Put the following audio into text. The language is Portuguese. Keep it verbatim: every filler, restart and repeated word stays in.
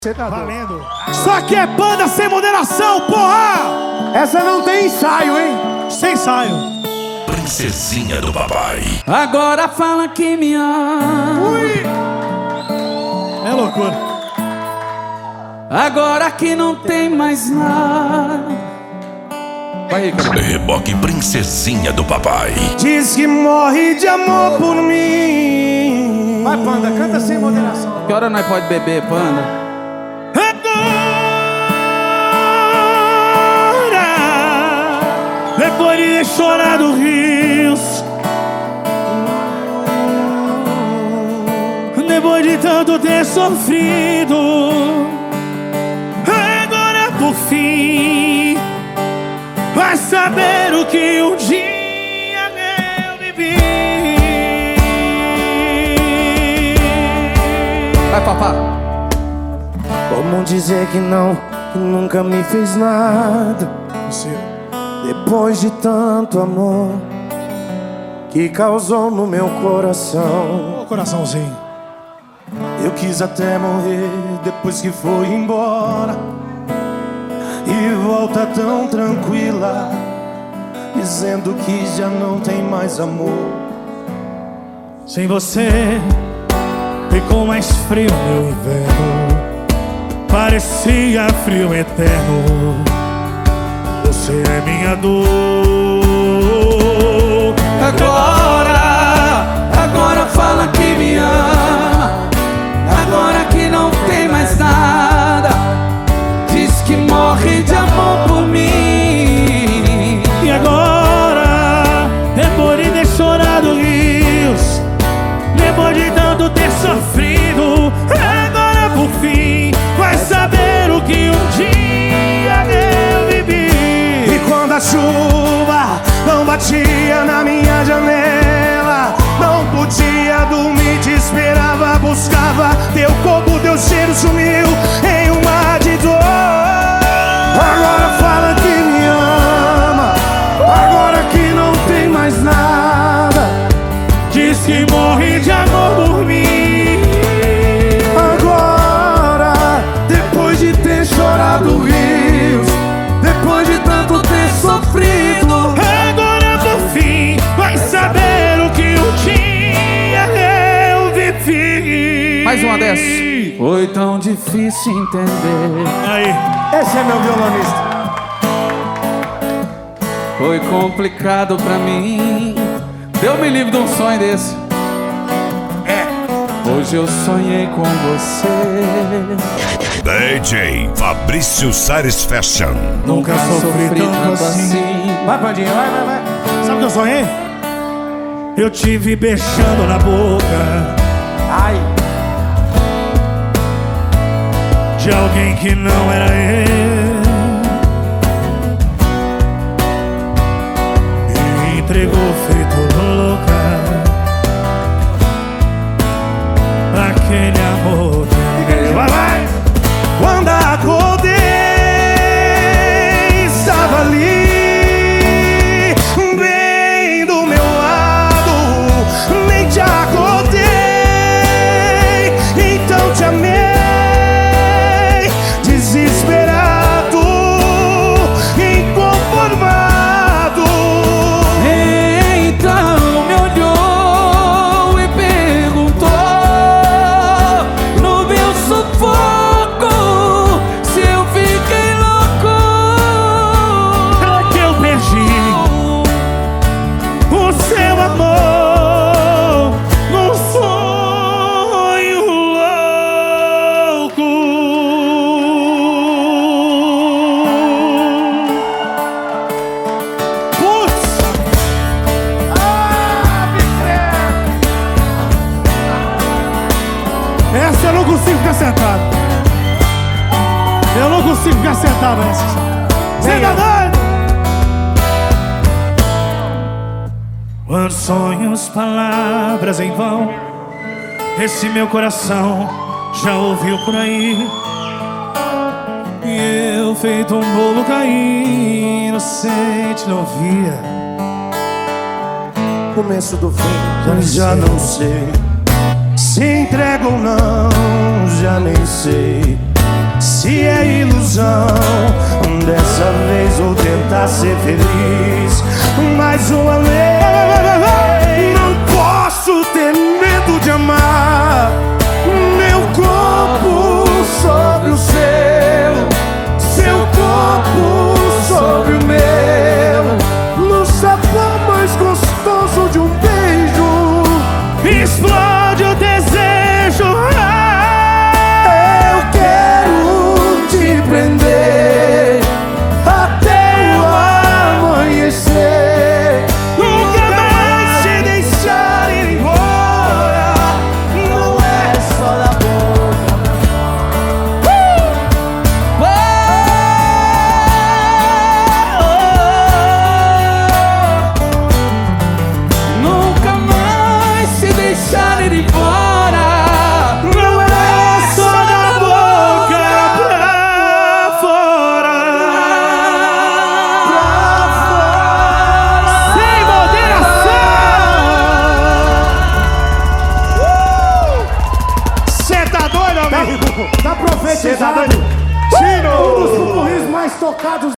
Você tá valendo. Só que é banda sem moderação, porra! Essa não tem ensaio, hein? Sem ensaio. Princesinha do papai. Agora fala que me ama. Ui! É loucura. Agora que não tem mais nada. Vai aí, cara. Reboque Princesinha do papai. Diz que morre de amor por mim. Vai, Panda, canta sem moderação. Que hora nós pode beber, Panda? Depois de ter chorado rios, depois de tanto ter sofrido, agora por fim vai saber o que um dia eu vivi. Vai, papá. Como dizer que não, que nunca me fez nada? Depois de tanto amor que causou no meu coração. Ô, coraçãozinho. Eu quis até morrer depois que foi embora. E volta tão tranquila, dizendo que já não tem mais amor. Sem você ficou mais frio meu inverno. Parecia frio eterno. Você é minha dor. Agora, agora fala que me ama. Agora que não tem mais nada. Diz que morre de amor por mim. E agora, depois de ter chorado rios, depois de tanto ter sofrido, agora por fim vai saber o que um dia eu vivi. Quando a chuva não batia na minha janela, não podia dormir, te esperava, buscava teu corpo, teu cheiro sumiu em um mar de dor. Agora fala que me ama, agora que não tem mais nada. Diz que morre de amor por mim. Agora, depois de ter chorado rios, depois de tanto ter sofrido, agora por fim vai saber o que um dia eu vivi. Mais uma dessa. Foi tão difícil entender. Aí. esse é meu violonista. Foi complicado pra mim. Deus me livre de um sonho desse. É. Hoje eu sonhei com você. D J Fabrício Sares Fashion. Nunca sofri tanto assim. Vai, Pandinha, vai, vai, vai. Sabe o que eu sonhei? Eu tive beijando na boca Ai. de alguém que não era eu. E entregou feito louca aquele amor. Vai, vai! Quando acordei, estava ali, bem do meu lado. Nem te acordei, então te amei. Desesperado, inconformado. Então me olhou e perguntou no meu sufoco se eu fiquei louco. É que eu perdi o seu amor num sonho louco. Putz! Essa eu não consigo ficar sentado. Eu não consigo ficar sentado nessa. Você tá doido? Quando sonhos, palavras em vão, esse meu coração já ouviu por aí. E eu feito um bolo cair, inocente não via. Começo do fim, já não sei. Se entrega ou não, já nem sei. pra ser feliz. Mais uma vez, não posso ter medo de amar. Meu corpo sobre o seu, seu corpo sobre o meu, no sabor mais gostoso de um beijo, explode o desejo. Eu quero te prender até o amanhecer. Nunca mais te deixar ir embora. Não é só da boca. Nunca mais se deixar ir embora. Não é só da boca pra fora. Sem moderação. Cê tá doido, amigo? Tá profetizado. Cê tá doido? Tino! Um dos pupurris mais tocados